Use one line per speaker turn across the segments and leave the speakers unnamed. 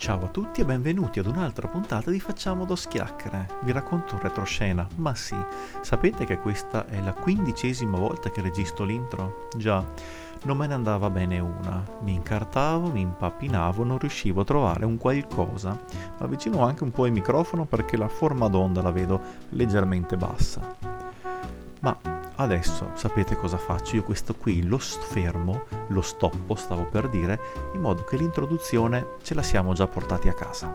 Ciao a tutti e benvenuti ad un'altra puntata di Facciamo dos chiacchiere. Vi racconto un retroscena, ma sì, sapete che questa è la 15ª volta che registro l'intro? Già, non me ne andava bene una, mi incartavo, mi impappinavo, non riuscivo a trovare un qualcosa. Mi avvicino anche un po' il microfono perché la forma d'onda la vedo leggermente bassa. Ma adesso sapete cosa faccio? Io questo qui lo fermo, lo stoppo, stavo per dire, in modo che l'introduzione ce la siamo già portati a casa.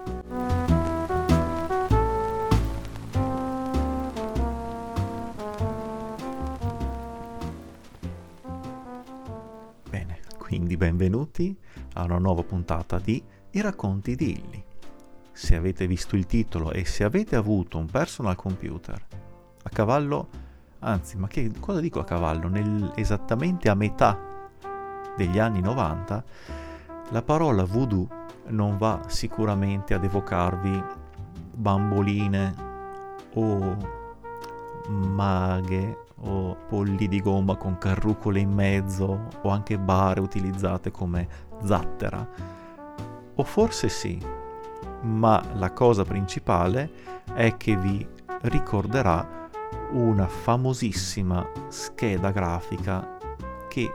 Bene, quindi benvenuti a una nuova puntata di I racconti di Illy. Se avete visto il titolo e se avete avuto un personal computer a cavallo, anzi, ma che cosa dico a cavallo? Esattamente a metà degli anni 90, la parola voodoo non va sicuramente ad evocarvi bamboline o maghe o polli di gomma con carrucole in mezzo o anche bare utilizzate come zattera. O forse sì, ma la cosa principale è che vi ricorderà una famosissima scheda grafica che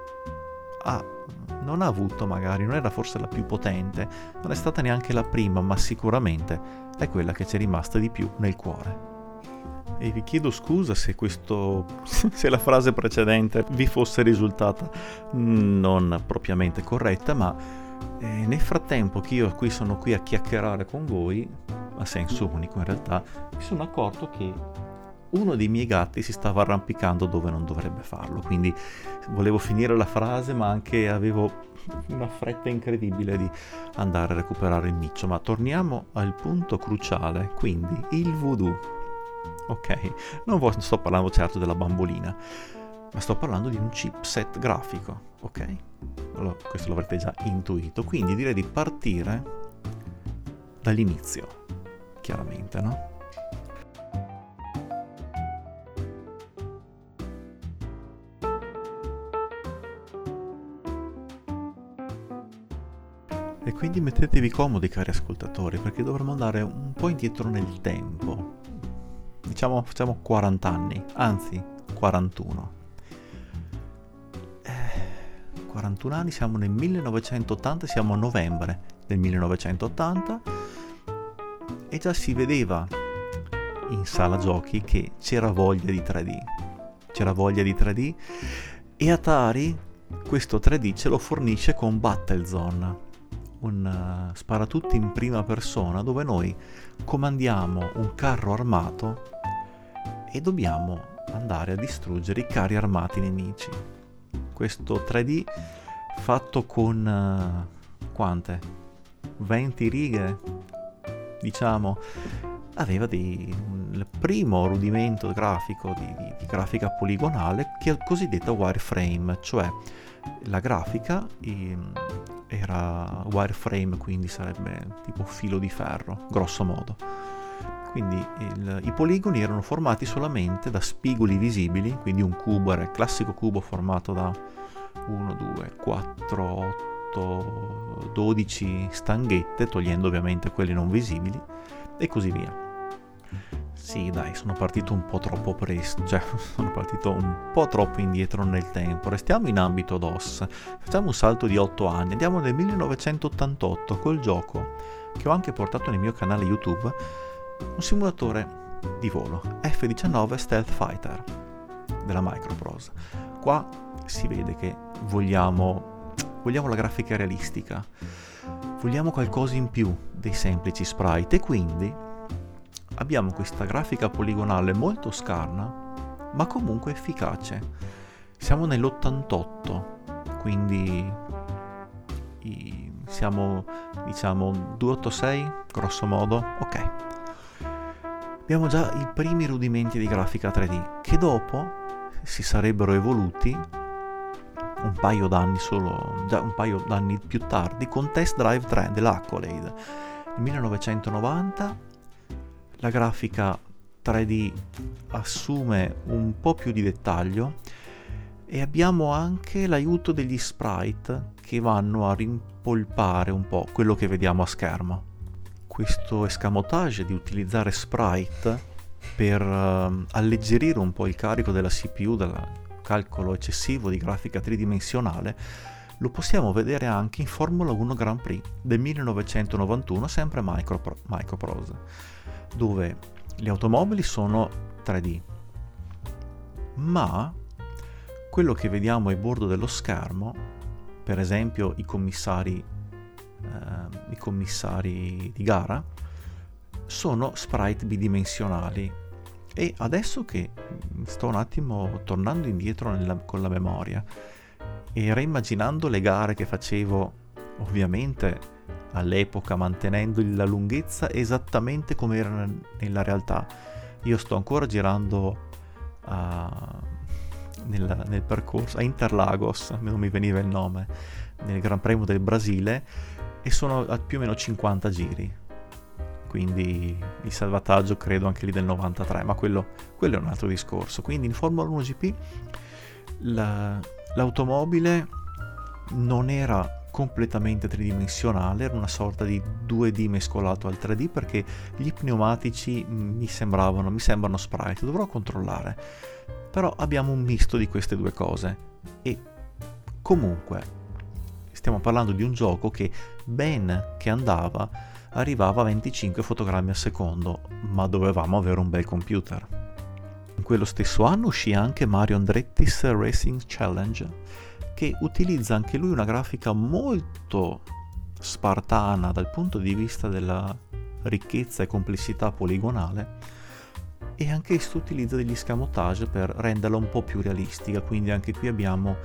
non ha avuto magari, non era forse la più potente, non è stata neanche la prima, ma sicuramente è quella che ci è rimasta di più nel cuore. E vi chiedo scusa se se la frase precedente vi fosse risultata non propriamente corretta, ma nel frattempo che io sono qui a chiacchierare con voi, a senso unico in realtà, mi sono accorto che uno dei miei gatti si stava arrampicando dove non dovrebbe farlo, quindi volevo finire la frase ma anche avevo una fretta incredibile di andare a recuperare il miccio. Ma torniamo al punto cruciale, quindi il voodoo. Ok, non sto parlando certo della bambolina, ma sto parlando di un chipset grafico, ok? Allora, questo l'avrete già intuito, quindi direi di partire dall'inizio, chiaramente, no? E quindi mettetevi comodi, cari ascoltatori, perché dovremo andare un po' indietro nel tempo. Diciamo, facciamo 40 anni, anzi 41. 41 anni, siamo nel 1980, siamo a novembre del 1980 e già si vedeva in sala giochi che c'era voglia di 3D. C'era voglia di 3D e Atari questo 3D ce lo fornisce con Battlezone, un sparatutto in prima persona dove noi comandiamo un carro armato e dobbiamo andare a distruggere i carri armati nemici. Questo 3D fatto con quante? 20 righe, diciamo, aveva il primo rudimento grafico di grafica poligonale, che è cosiddetta wireframe, cioè la grafica era wireframe, quindi sarebbe tipo filo di ferro, grosso modo. Quindi i poligoni erano formati solamente da spigoli visibili, quindi un cubo era il classico cubo formato da 1, 2, 4, 8, 12 stanghette, togliendo ovviamente quelli non visibili, e così via. Sì, dai, sono partito un po' troppo presto, sono partito un po' troppo indietro nel tempo. Restiamo in ambito DOS, facciamo un salto di 8 anni, andiamo nel 1988 col gioco che ho anche portato nel mio canale YouTube, un simulatore di volo, F-19 Stealth Fighter della Microprose. Qua si vede che vogliamo la grafica realistica, vogliamo qualcosa in più dei semplici sprite e quindi abbiamo questa grafica poligonale molto scarna, ma comunque efficace. Siamo nell'88, quindi siamo, diciamo, 286, grosso modo, ok. Abbiamo già i primi rudimenti di grafica 3D, che dopo si sarebbero evoluti un paio d'anni più tardi con Test Drive 3 dell'Accolade. Nel 1990 la grafica 3D assume un po' più di dettaglio, E abbiamo anche l'aiuto degli sprite che vanno a rimpolpare un po' quello che vediamo a schermo. Questo escamotage di utilizzare sprite per alleggerire un po' il carico della CPU, dal calcolo eccessivo di grafica tridimensionale, lo possiamo vedere anche in Formula 1 Grand Prix del 1991, sempre Microprose, dove le automobili sono 3D, ma quello che vediamo ai bordo dello schermo, per esempio i commissari di gara, sono sprite bidimensionali. E adesso che sto un attimo tornando indietro con la memoria e reimmaginando le gare che facevo, ovviamente all'epoca mantenendo la lunghezza esattamente come era nella realtà, io sto ancora girando nel percorso a Interlagos, non mi veniva il nome, nel Gran Premio del Brasile, e sono a più o meno 50 giri, quindi il salvataggio credo anche lì del 93, ma quello è un altro discorso. Quindi in Formula 1 GP l'automobile non era completamente tridimensionale, era una sorta di 2D mescolato al 3D, perché gli pneumatici mi sembrano sprite, dovrò controllare, però abbiamo un misto di queste due cose. E comunque stiamo parlando di un gioco che ben che arrivava a 25 fotogrammi al secondo, ma dovevamo avere un bel computer. In quello stesso anno uscì anche Mario Andretti's Racing Challenge, che utilizza anche lui una grafica molto spartana dal punto di vista della ricchezza e complessità poligonale, e anche questo utilizza degli escamotage per renderla un po' più realistica. Quindi anche qui abbiamo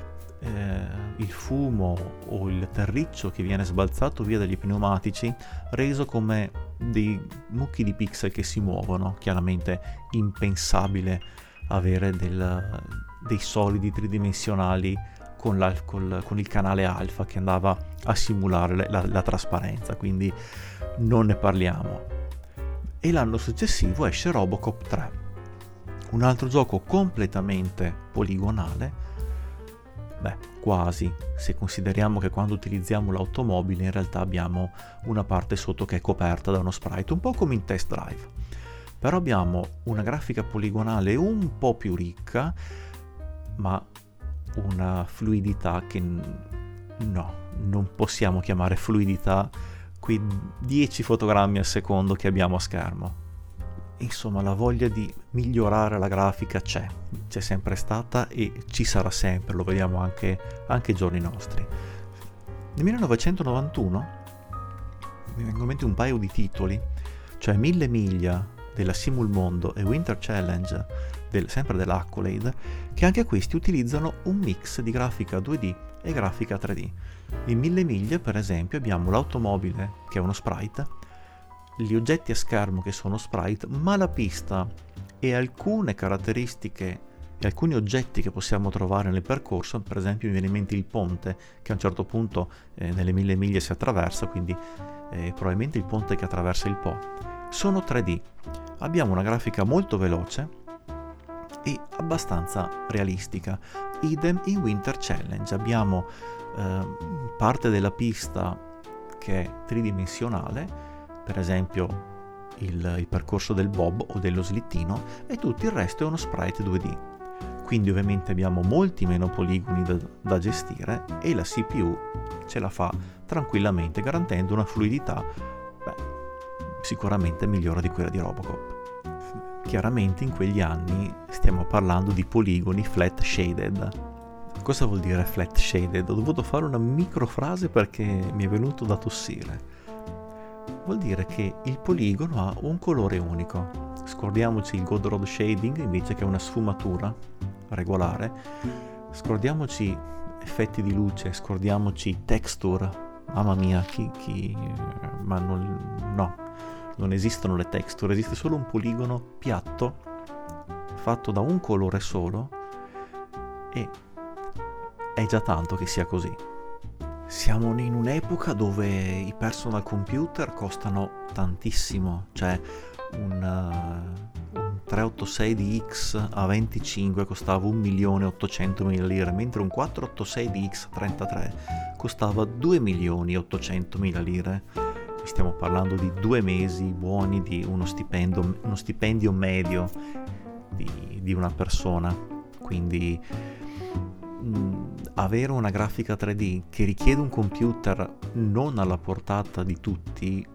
il fumo o il terriccio che viene sbalzato via dagli pneumatici, reso come dei mucchi di pixel che si muovono. Chiaramente impensabile avere dei solidi tridimensionali con il canale alfa che andava a simulare la trasparenza, quindi non ne parliamo. E l'anno successivo esce Robocop 3, un altro gioco completamente poligonale, quasi, se consideriamo che quando utilizziamo l'automobile in realtà abbiamo una parte sotto che è coperta da uno sprite, un po' come in Test Drive, però abbiamo una grafica poligonale un po' più ricca, ma una fluidità che non possiamo chiamare fluidità quei 10 fotogrammi al secondo che abbiamo a schermo. Insomma, la voglia di migliorare la grafica c'è sempre stata e ci sarà sempre, lo vediamo anche ai giorni nostri. Nel 1991 mi vengono in mente un paio di titoli, cioè 1000 miglia della Simulmondo e Winter Challenge sempre dell'Accolade, che anche questi utilizzano un mix di grafica 2D e grafica 3D. In 1000 miglia, per esempio, abbiamo l'automobile che è uno sprite, gli oggetti a schermo che sono sprite, ma la pista e alcune caratteristiche e alcuni oggetti che possiamo trovare nel percorso, per esempio mi viene in mente il ponte che a un certo punto nelle 1000 miglia si attraversa, quindi probabilmente il ponte che attraversa il Po, sono 3D. Abbiamo una grafica molto veloce e abbastanza realistica. Idem in Winter Challenge, abbiamo parte della pista che è tridimensionale, per esempio il percorso del bob o dello slittino, e tutto il resto è uno sprite 2D. Quindi ovviamente abbiamo molti meno poligoni da gestire e la CPU ce la fa tranquillamente, garantendo una fluidità sicuramente migliore di quella di Robocop. Chiaramente in quegli anni stiamo parlando di poligoni flat shaded. Cosa vuol dire flat shaded? Ho dovuto fare una microfrase perché mi è venuto da tossire. Vuol dire che il poligono ha un colore unico. Scordiamoci il Gold Shading invece, che è una sfumatura regolare. Scordiamoci effetti di luce, scordiamoci texture. Mamma mia, ma non esistono le texture, esiste solo un poligono piatto fatto da un colore solo, e è già tanto che sia così. Siamo in un'epoca dove i personal computer costano tantissimo, cioè un 386DX a 25 costava 1.800.000 lire, mentre un 486DX a 33 costava 2.800.000 lire. Stiamo parlando di 2 mesi buoni di uno stipendio medio di una persona. Quindi avere una grafica 3D che richiede un computer non alla portata di tutti,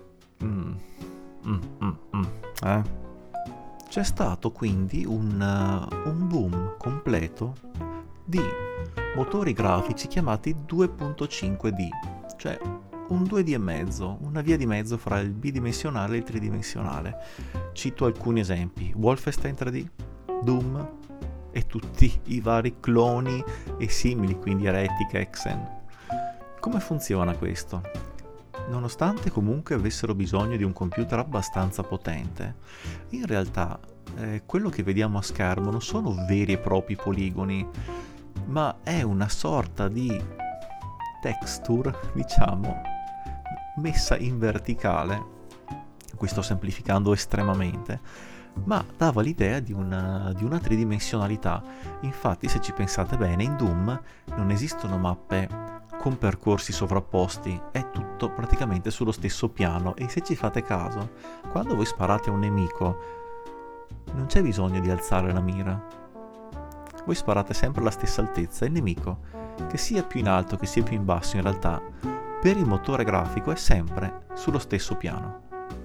C'è stato quindi un boom completo di motori grafici chiamati 2.5D, cioè un 2D e mezzo, una via di mezzo fra il bidimensionale e il tridimensionale. Cito alcuni esempi: Wolfenstein 3D, Doom e tutti i vari cloni e simili, quindi Heretic, Hexen. Come funziona questo? Nonostante comunque avessero bisogno di un computer abbastanza potente, in realtà quello che vediamo a schermo non sono veri e propri poligoni, ma è una sorta di texture, diciamo, messa in verticale. Qui sto semplificando estremamente, ma dava l'idea di una tridimensionalità. Infatti, se ci pensate bene, in Doom non esistono mappe con percorsi sovrapposti, è tutto praticamente sullo stesso piano, e se ci fate caso, quando voi sparate a un nemico non c'è bisogno di alzare la mira, voi sparate sempre alla stessa altezza. Il nemico, che sia più in alto che sia più in basso, in realtà per il motore grafico è sempre sullo stesso piano.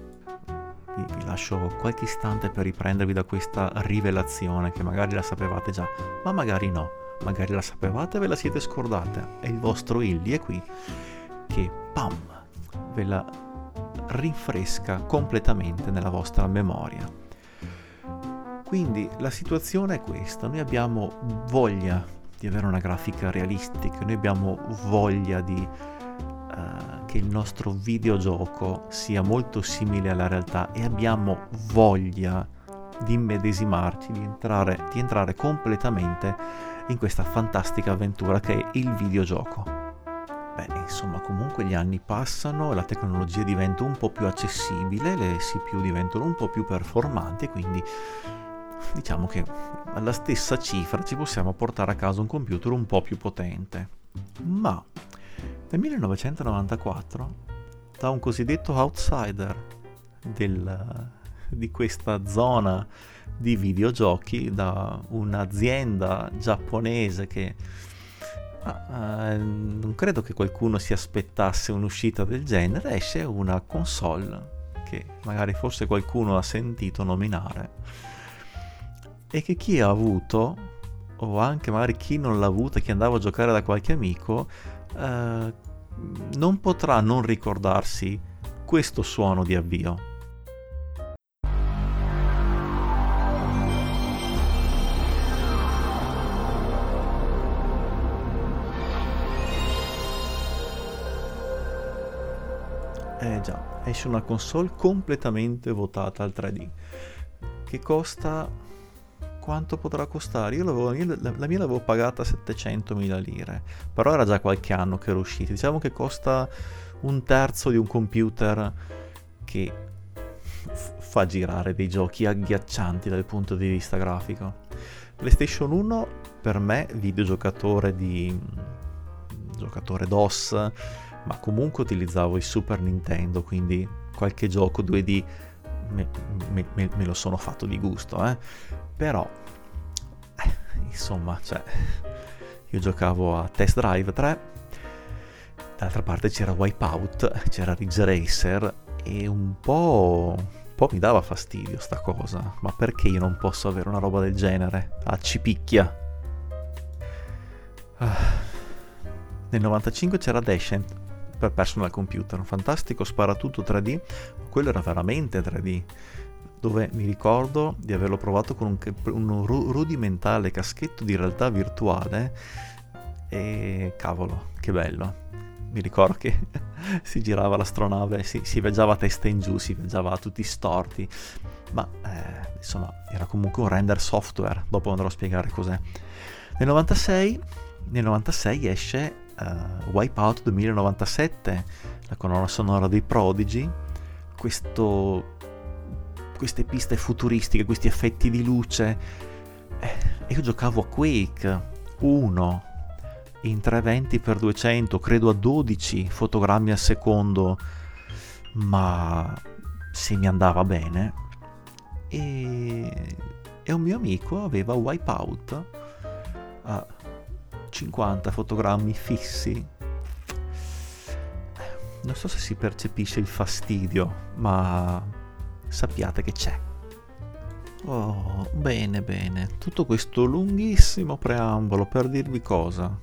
Vi lascio qualche istante per riprendervi da questa rivelazione, che magari la sapevate già, ma magari no, magari la sapevate e ve la siete scordata, e il vostro Illy è qui che pam ve la rinfresca completamente nella vostra memoria. Quindi la situazione è questa: noi abbiamo voglia di avere una grafica realistica, noi abbiamo voglia che il nostro videogioco sia molto simile alla realtà, e abbiamo voglia di immedesimarci, di entrare completamente in questa fantastica avventura che è il videogioco. Insomma, comunque gli anni passano, la tecnologia diventa un po' più accessibile, le CPU diventano un po' più performanti, quindi diciamo che alla stessa cifra ci possiamo portare a casa un computer un po' più potente. Ma nel 1994, da un cosiddetto outsider di questa zona di videogiochi, da un'azienda giapponese che non credo che qualcuno si aspettasse un'uscita del genere, esce una console che magari forse qualcuno ha sentito nominare, e che chi ha avuto, o anche magari chi non l'ha avuta, chi andava a giocare da qualche amico, non potrà non ricordarsi questo suono di avvio. Già, esce una console completamente votata al 3D, che costa... quanto potrà costare? La mia l'avevo pagata 700.000 lire, però era già qualche anno che era uscita. Diciamo che costa un terzo di un computer che fa girare dei giochi agghiaccianti dal punto di vista grafico. PlayStation 1 per me, giocatore DOS, ma comunque utilizzavo il Super Nintendo, quindi qualche gioco 2D me lo sono fatto di gusto, però insomma, cioè, io giocavo a Test Drive 3, d'altra parte c'era Wipeout, c'era Ridge Racer, e un po' mi dava fastidio sta cosa. Ma perché io non posso avere una roba del genere? Ci picchia. Nel 95 c'era Descent per personal computer, un fantastico sparatutto 3D, quello era veramente 3D, dove mi ricordo di averlo provato con un rudimentale caschetto di realtà virtuale, e cavolo, che bello. Mi ricordo che si girava l'astronave, si viaggiava a testa in giù, si viaggiava a tutti storti, ma insomma era comunque un render software. Dopo andrò a spiegare cos'è. Nel 96 esce Wipeout 2097, la colonna sonora dei Prodigy, questo queste piste futuristiche, questi effetti di luce. Io giocavo a Quake 1 in 320x200, credo a 12 fotogrammi al secondo, ma se mi andava bene. E un mio amico aveva Wipeout a 50 fotogrammi fissi. Non so se si percepisce il fastidio, ma sappiate che c'è. Oh, bene, tutto questo lunghissimo preambolo per dirvi cosa?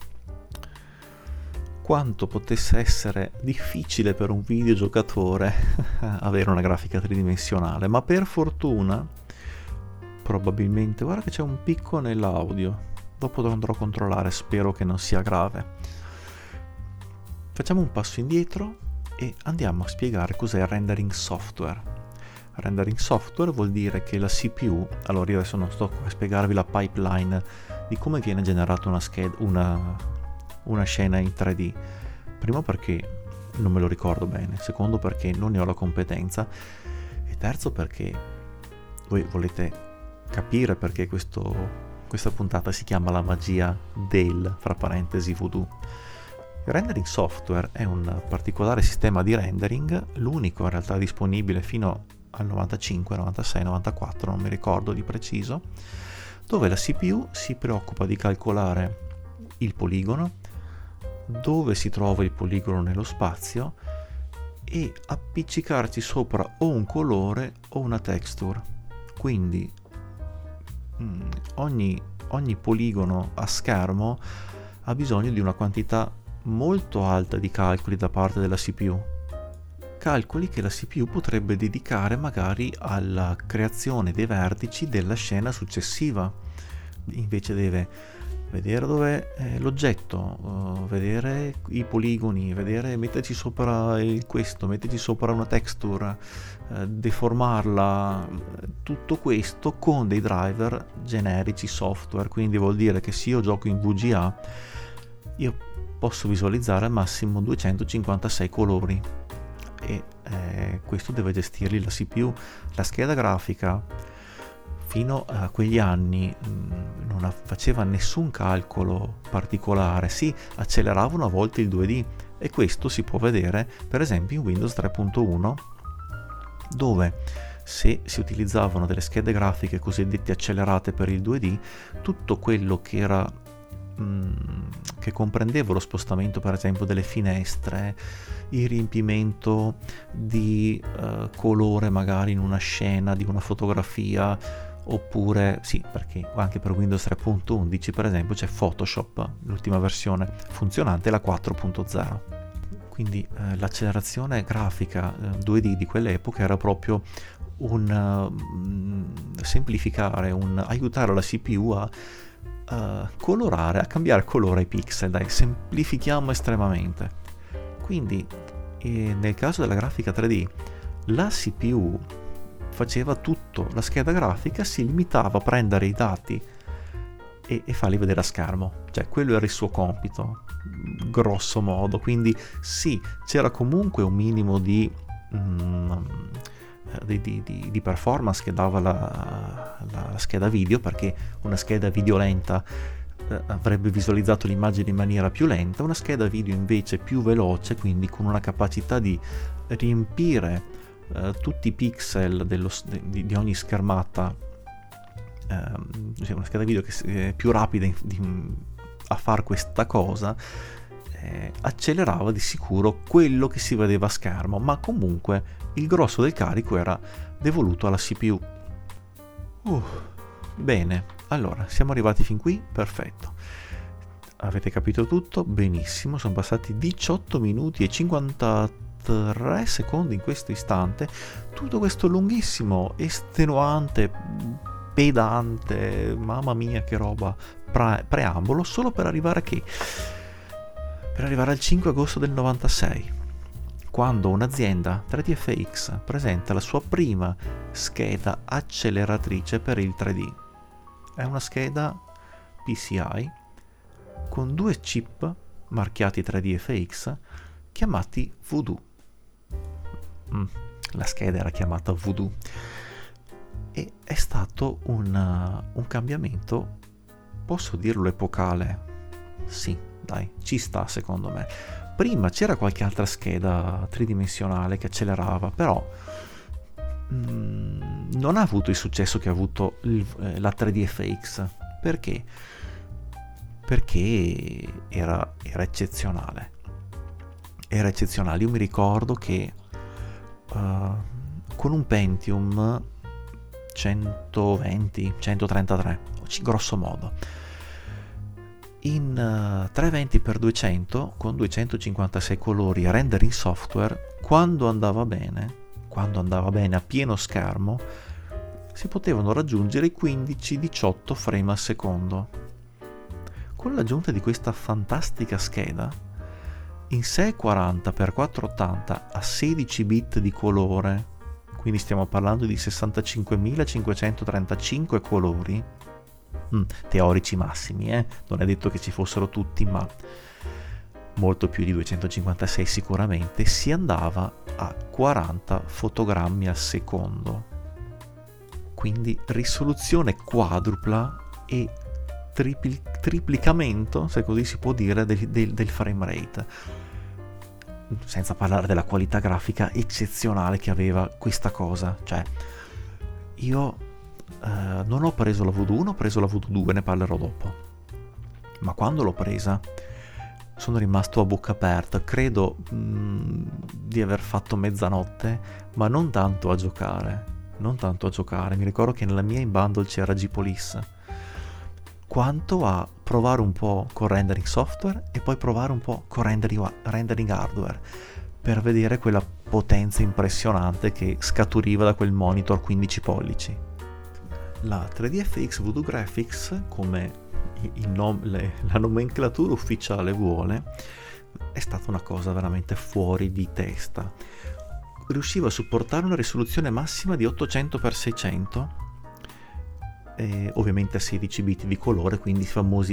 Quanto potesse essere difficile per un videogiocatore avere una grafica tridimensionale, ma per fortuna, probabilmente, guarda che c'è un picco nell'audio, dopo lo andrò a controllare, spero che non sia grave. Facciamo un passo indietro e andiamo a spiegare cos'è il rendering software. Rendering software vuol dire che la CPU, allora io adesso non sto a spiegarvi la pipeline di come viene generata una scena in 3D, primo perché non me lo ricordo bene, secondo perché non ne ho la competenza e terzo perché voi volete capire perché questa puntata si chiama la magia del, fra parentesi, voodoo. Il rendering software è un particolare sistema di rendering, l'unico in realtà disponibile fino al 95, 96, 94, non mi ricordo di preciso, dove la CPU si preoccupa di calcolare il poligono, dove si trova il poligono nello spazio e appiccicarci sopra o un colore o una texture. Quindi ogni poligono a schermo ha bisogno di una quantità molto alta di calcoli da parte della CPU, calcoli che la CPU potrebbe dedicare magari alla creazione dei vertici della scena successiva. Invece deve vedere dove è l'oggetto, vedere i poligoni, metterci sopra metterci sopra una texture, deformarla, tutto questo con dei driver generici software. Quindi vuol dire che se io gioco in VGA io posso visualizzare al massimo 256 colori e questo deve gestirli la CPU. La scheda grafica fino a quegli anni non faceva nessun calcolo particolare, si acceleravano a volte il 2D e questo si può vedere per esempio in Windows 3.1, dove se si utilizzavano delle schede grafiche cosiddette accelerate per il 2D, tutto quello che comprendeva lo spostamento per esempio delle finestre, il riempimento di colore magari in una scena di una fotografia, oppure sì, perché anche per Windows 3.11 per esempio c'è Photoshop, l'ultima versione funzionante, la 4.0. Quindi l'accelerazione grafica 2D di quell'epoca era proprio un semplificare, un aiutare la CPU a colorare, a cambiare colore ai pixel. Dai, semplifichiamo estremamente. Quindi nel caso della grafica 3D la CPU faceva tutto, la scheda grafica si limitava a prendere i dati e farli vedere a schermo, cioè quello era il suo compito grosso modo. Quindi sì, c'era comunque un minimo di performance che dava la scheda video, perché una scheda video lenta avrebbe visualizzato l'immagine in maniera più lenta, una scheda video invece più veloce, quindi con una capacità di riempire tutti i pixel di ogni schermata, cioè una scheda video che è più rapida a far questa cosa, accelerava di sicuro quello che si vedeva a schermo, ma comunque il grosso del carico era devoluto alla CPU. Bene, allora siamo arrivati fin qui, perfetto. Avete capito tutto? Benissimo, sono passati 18 minuti e 53 secondi in questo istante. Tutto questo lunghissimo, estenuante, pedante, mamma mia che roba, preambolo, solo per arrivare per arrivare al 5 agosto del 96, quando un'azienda 3DFX presenta la sua prima scheda acceleratrice per il 3D. È una scheda PCI con due chip marchiati 3DFX chiamati Voodoo. La scheda era chiamata Voodoo. e è stato un cambiamento, posso dirlo, epocale. Sì, dai, ci sta secondo me. Prima c'era qualche altra scheda tridimensionale che accelerava, però non ha avuto il successo che ha avuto la 3DFX. Perché? Perché era eccezionale. Era eccezionale. Io mi ricordo che con un Pentium 120, 133, grosso modo, in 320x200 con 256 colori rendering software, quando andava bene a pieno schermo, si potevano raggiungere i 15-18 frame al secondo. Con l'aggiunta di questa fantastica scheda, in 640x480 a 16 bit di colore, quindi stiamo parlando di 65.535 colori, teorici massimi, non è detto che ci fossero tutti, ma molto più di 256 sicuramente, si andava a 40 fotogrammi al secondo, quindi risoluzione quadrupla e triplicamento, se così si può dire, del frame rate, senza parlare della qualità grafica eccezionale che aveva questa cosa. Cioè, io non ho preso la V2, ho preso la V2 2, ne parlerò dopo, ma quando l'ho presa sono rimasto a bocca aperta. Credo di aver fatto mezzanotte, ma non tanto a giocare. Mi ricordo che nella mia in bundle c'era G-Police, quanto a provare un po' con rendering software e poi provare un po' con rendering hardware, per vedere quella potenza impressionante che scaturiva da quel monitor 15 pollici. La 3DFX Voodoo Graphics, come la nomenclatura ufficiale vuole, è stata una cosa veramente fuori di testa. Riusciva a supportare una risoluzione massima di 800x600, ovviamente a 16 bit di colore, quindi i famosi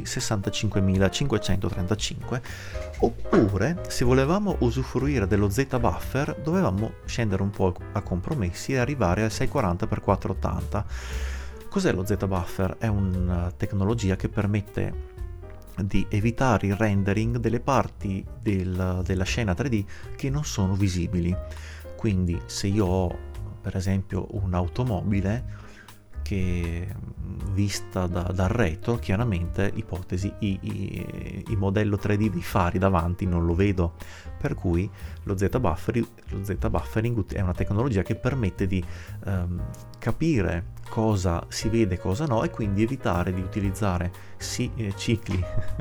65.535, oppure se volevamo usufruire dello Z-Buffer dovevamo scendere un po' a compromessi e arrivare al 640x480. Cos'è lo Z-Buffer? È una tecnologia che permette di evitare il rendering delle parti della scena 3D che non sono visibili. Quindi se io ho per esempio un'automobile che vista dal retro, chiaramente, ipotesi, il modello 3D dei fari davanti non lo vedo, per cui lo Z-Buffering è una tecnologia che permette di capire cosa si vede e cosa no, e quindi evitare di utilizzare cicli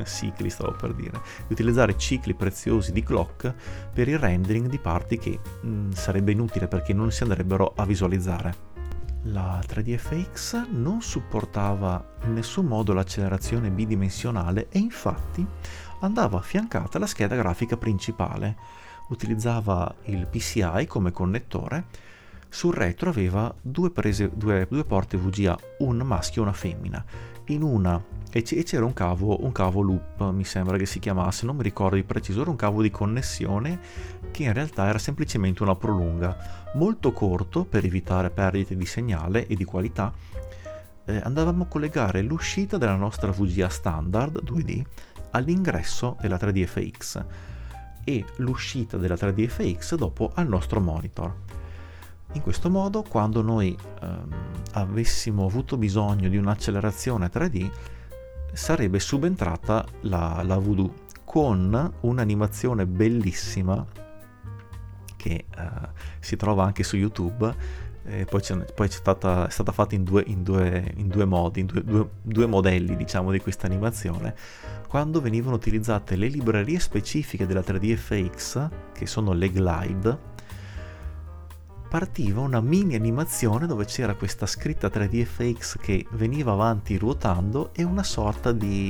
preziosi di clock per il rendering di parti che sarebbe inutile, perché non si andrebbero a visualizzare. La 3DFX non supportava in nessun modo l'accelerazione bidimensionale e infatti andava affiancata alla scheda grafica principale. Utilizzava il PCI come connettore. Sul retro aveva due porte VGA, un maschio e una femmina. In una e c'era un cavo loop, mi sembra che si chiamasse, non mi ricordo di preciso, era un cavo di connessione che in realtà era semplicemente una prolunga, molto corto per evitare perdite di segnale e di qualità. Andavamo a collegare l'uscita della nostra VGA standard 2D all'ingresso della 3DFX e l'uscita della 3DFX dopo al nostro monitor. In questo modo, quando noi avessimo avuto bisogno di un'accelerazione 3D, sarebbe subentrata la Voodoo con un'animazione bellissima che si trova anche su YouTube. Poi è stata fatta in due modi, in due modelli, diciamo, di questa animazione, quando venivano utilizzate le librerie specifiche della 3DFX, che sono le glide. Partiva una mini animazione dove c'era questa scritta 3DFX che veniva avanti ruotando e una sorta di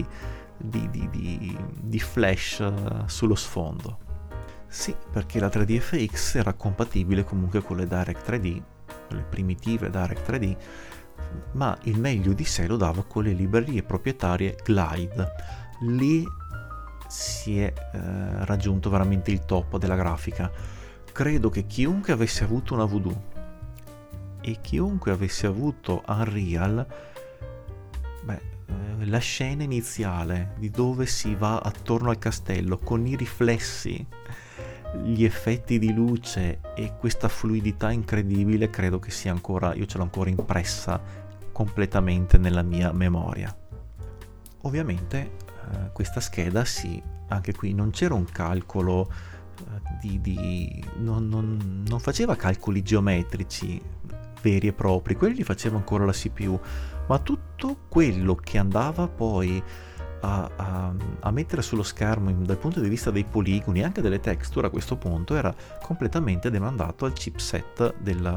flash sullo sfondo. Sì, perché la 3DFX era compatibile comunque con le Direct 3D, le primitive Direct 3D, ma il meglio di sé lo dava con le librerie proprietarie Glide. Lì si è raggiunto veramente il top della grafica. Credo che chiunque avesse avuto una Voodoo e chiunque avesse avuto Unreal, la scena iniziale di dove si va attorno al castello con i riflessi, gli effetti di luce e questa fluidità incredibile, credo che sia ancora, io ce l'ho ancora impressa completamente nella mia memoria. Ovviamente questa scheda anche qui non c'era un calcolo non faceva calcoli geometrici veri e propri, quelli li faceva ancora la CPU, ma tutto quello che andava poi a mettere sullo schermo dal punto di vista dei poligoni e anche delle texture a questo punto era completamente demandato al chipset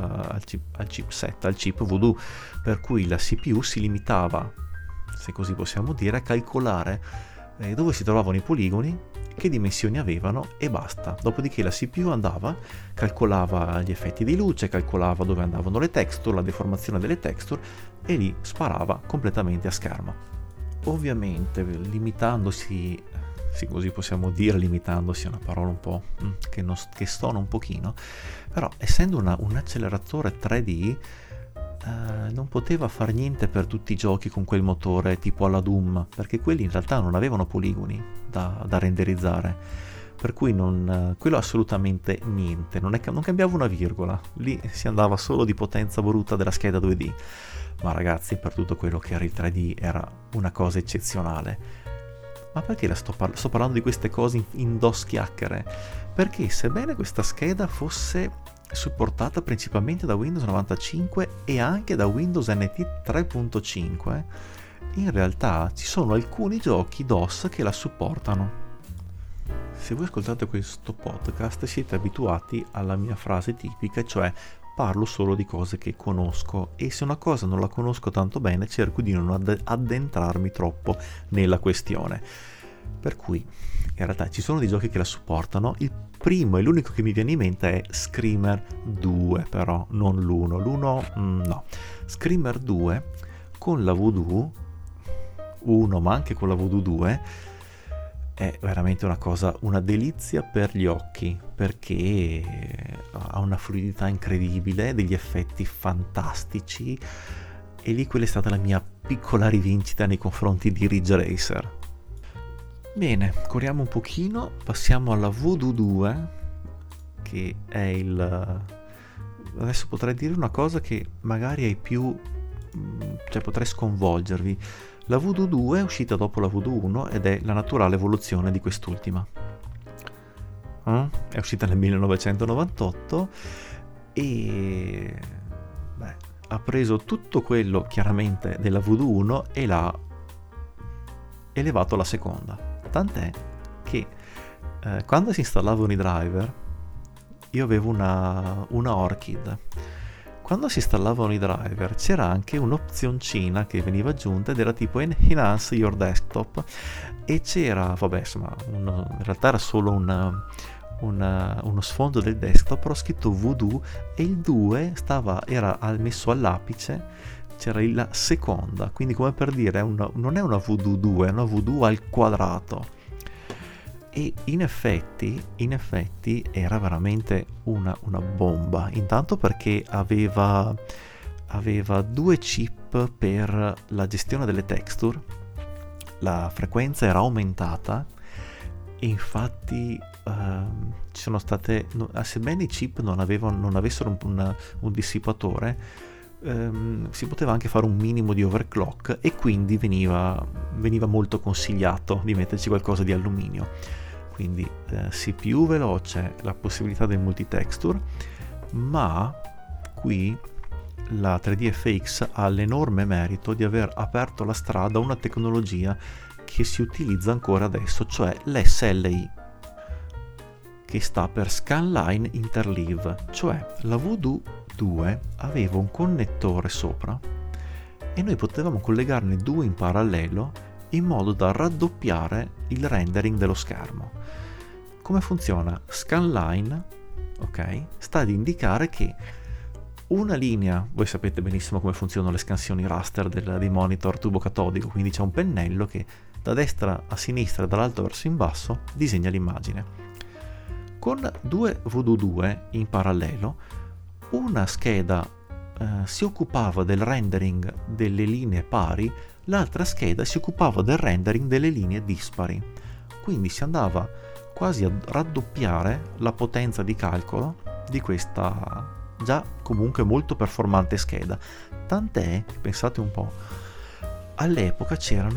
al chip Voodoo, per cui la CPU si limitava, se così possiamo dire, a calcolare dove si trovavano i poligoni, che dimensioni avevano e basta. Dopodiché la CPU calcolava gli effetti di luce, calcolava dove andavano le texture, la deformazione delle texture e lì sparava completamente a schermo. Ovviamente limitandosi, se così possiamo dire, limitandosi è una parola un po' che stona un pochino, però essendo un acceleratore 3D non poteva far niente per tutti i giochi con quel motore tipo alla Doom, perché quelli in realtà non avevano poligoni da renderizzare, per cui quello assolutamente niente, non cambiava una virgola, lì si andava solo di potenza bruta della scheda 2D. Ma ragazzi, per tutto quello che era il 3D era una cosa eccezionale. Ma perché sto parlando di queste cose in dos chiacchiere? Perché sebbene questa scheda fosse supportata principalmente da Windows 95 e anche da Windows NT 3.5, in realtà ci sono alcuni giochi DOS che la supportano. Se voi ascoltate questo podcast siete abituati alla mia frase tipica, cioè parlo solo di cose che conosco, e se una cosa non la conosco tanto bene cerco di non addentrarmi troppo nella questione. Per cui in realtà ci sono dei giochi che la supportano. Il primo e l'unico che mi viene in mente è Screamer 2, però non l'1 no. Screamer 2 con la Voodoo 1, ma anche con la Voodoo 2 è veramente una delizia per gli occhi, perché ha una fluidità incredibile, degli effetti fantastici, e lì quella è stata la mia piccola rivincita nei confronti di Ridge Racer. Bene, corriamo un pochino, passiamo alla Voodoo 2, che è adesso potrei dire una cosa che magari potrei sconvolgervi. La Voodoo 2 è uscita dopo la Voodoo 1 ed è la naturale evoluzione di quest'ultima. È uscita nel 1998 e ha preso tutto quello chiaramente della Voodoo 1 e l'ha elevato alla seconda. Tant'è che quando si installavano i driver, io avevo una Orchid. Quando si installavano i driver c'era anche un'opzioncina che veniva aggiunta ed era tipo Enhance Your Desktop, e c'era, in realtà era solo uno sfondo del desktop, però scritto Voodoo, e il 2 era messo all'apice, c'era la seconda, quindi come per dire non è una Voodoo 2, è una Voodoo al quadrato. E in effetti era veramente una bomba, intanto perché aveva 2 chip per la gestione delle texture, la frequenza era aumentata e infatti ci sono state, sebbene i chip non avessero un dissipatore, si poteva anche fare un minimo di overclock, e quindi veniva molto consigliato di metterci qualcosa di alluminio. Quindi CPU veloce, la possibilità del multitexture, ma qui la 3DFX ha l'enorme merito di aver aperto la strada a una tecnologia che si utilizza ancora adesso, cioè l'SLI, che sta per Scanline Interleave, cioè la Voodoo 2 aveva un connettore sopra e noi potevamo collegarne 2 in parallelo in modo da raddoppiare il rendering dello schermo. Come funziona? Scanline, sta ad indicare che una linea, voi sapete benissimo come funzionano le scansioni raster dei monitor tubo catodico, quindi c'è un pennello che da destra a sinistra e dall'alto verso in basso disegna l'immagine. Con 2 Voodoo 2 in parallelo, una scheda si occupava del rendering delle linee pari, l'altra scheda si occupava del rendering delle linee dispari. Quindi si andava quasi a raddoppiare la potenza di calcolo di questa già comunque molto performante scheda. Tant'è che, pensate un po', all'epoca c'era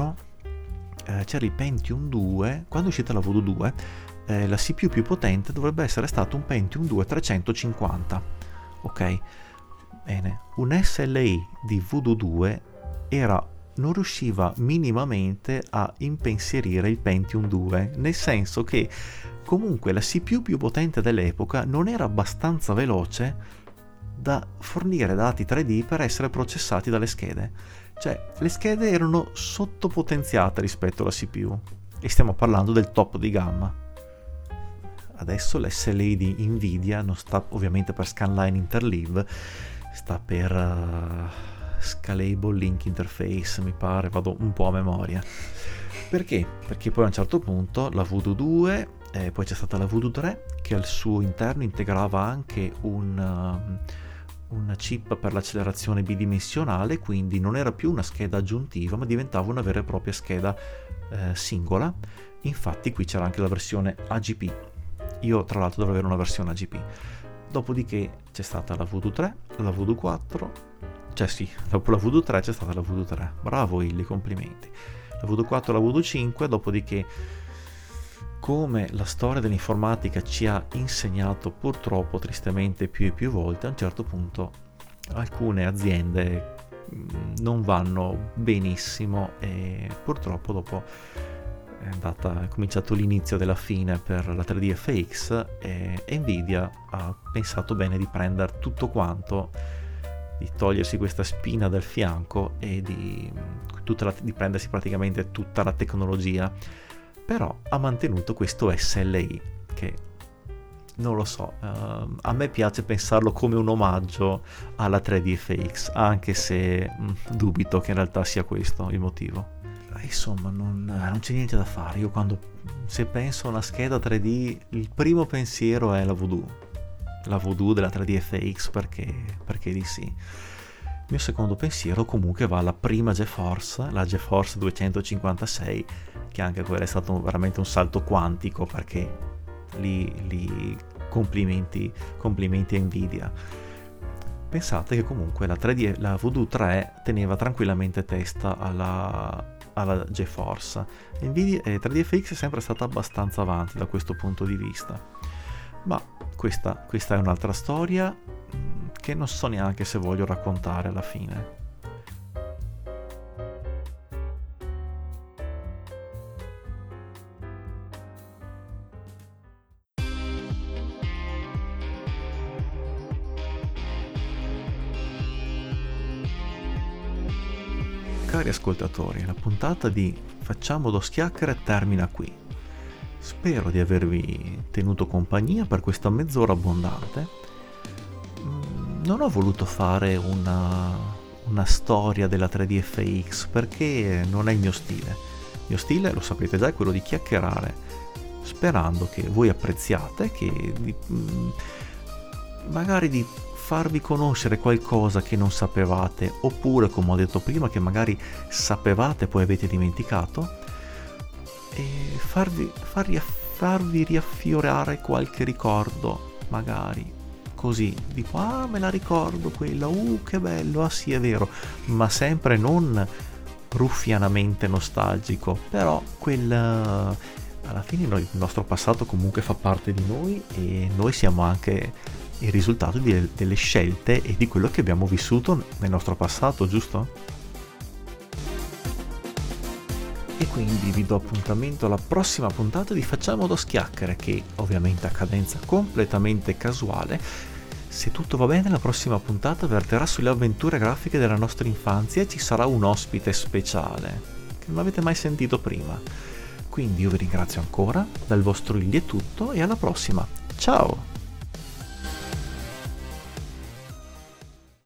il Pentium 2, quando è uscita la Voodoo 2, la CPU più potente dovrebbe essere stato un Pentium 2 350. Ok? Bene, un SLI di Voodoo 2 non riusciva minimamente a impensierire il Pentium 2, nel senso che comunque la CPU più potente dell'epoca non era abbastanza veloce da fornire dati 3D per essere processati dalle schede. Cioè, le schede erano sottopotenziate rispetto alla CPU, e stiamo parlando del top di gamma. Adesso l'SLI di Nvidia non sta ovviamente per Scanline Interleave, sta per Scalable Link Interface, mi pare, vado un po' a memoria. Perché? Perché poi a un certo punto la Voodoo 2, poi c'è stata la Voodoo 3, che al suo interno integrava anche un chip per l'accelerazione bidimensionale, quindi non era più una scheda aggiuntiva, ma diventava una vera e propria scheda singola. Infatti qui c'era anche la versione AGP. Io tra l'altro dovrei avere una versione AGP. Dopodiché c'è stata la Voodoo 3, la Voodoo 4, dopo la Voodoo 3 c'è stata la Voodoo 3. Bravo Illy, complimenti. La Voodoo 4 e la Voodoo 5, dopodiché, come la storia dell'informatica ci ha insegnato purtroppo tristemente più e più volte, a un certo punto alcune aziende non vanno benissimo e purtroppo dopo è cominciato l'inizio della fine per la 3DFX e Nvidia ha pensato bene di prendere tutto quanto, di togliersi questa spina dal fianco e di prendersi praticamente tutta la tecnologia, però ha mantenuto questo SLI che non lo so, a me piace pensarlo come un omaggio alla 3DFX, anche se dubito che in realtà sia questo il motivo. Insomma, non c'è niente da fare. Io se penso a una scheda 3D, il primo pensiero è la Voodoo della 3DFX, perché di sì. Il mio secondo pensiero comunque va alla prima GeForce, la GeForce 256, che anche quella è stato veramente un salto quantico, perché lì complimenti a Nvidia. Pensate che comunque la Voodoo 3 teneva tranquillamente testa alla GeForce. Nvidia 3DFX è sempre stata abbastanza avanti da questo punto di vista, ma questa è un'altra storia che non so neanche se voglio raccontare alla fine. Cari ascoltatori, la puntata di Facciamo 2 chiacchiere termina qui. Spero di avervi tenuto compagnia per questa mezz'ora abbondante. Non ho voluto fare una storia della 3DFX perché non è il mio stile. Il mio stile, lo sapete già, è quello di chiacchierare, sperando che voi apprezziate, magari di farvi conoscere qualcosa che non sapevate, oppure, come ho detto prima, che magari sapevate e poi avete dimenticato, e farvi riaffiorare qualche ricordo, magari così, tipo me la ricordo quella, che bello, sì è vero, ma sempre non ruffianamente nostalgico, però alla fine il nostro passato comunque fa parte di noi e noi siamo anche il risultato delle scelte e di quello che abbiamo vissuto nel nostro passato, giusto? E quindi vi do appuntamento alla prossima puntata di Facciamo 2 chiacchiere, che ovviamente a cadenza completamente casuale. Se tutto va bene, la prossima puntata verterà sulle avventure grafiche della nostra infanzia e ci sarà un ospite speciale che non avete mai sentito prima. Quindi io vi ringrazio ancora, dal vostro Illy è tutto e alla prossima. Ciao!